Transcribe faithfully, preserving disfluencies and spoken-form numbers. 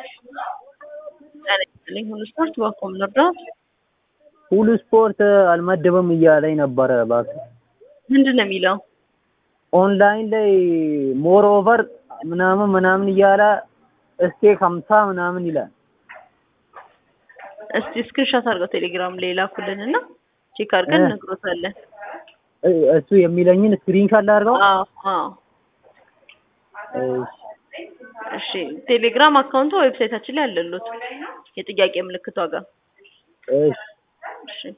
አለኝ ሁሉ ስፖርት ባቆም ነበር። ሁሉ ስፖርት አልመደበም እያለኝ ነበረ እባክህ። ምንድነው የሚለው? ኦንላይን ላይ ሞር ኦቨር ምናምን ምናምን እያለ እስቴክ ሃምሳ ምናምን ይላል። እስቲ ስክሪንሾት አድርገው ቴሌግራም ላይ ላኩልንና ቼክ አድርገን እንነግሮታለን። እሱ የሚለኝን ስክሪንሾት ላድርገው? አዎ አዎ። እሺ ቴሌግራም አካውንቱ ዌብሳይታችን ላይ አለሉት የጥያቄ ምልክቷ ጋር። እሺ እሺ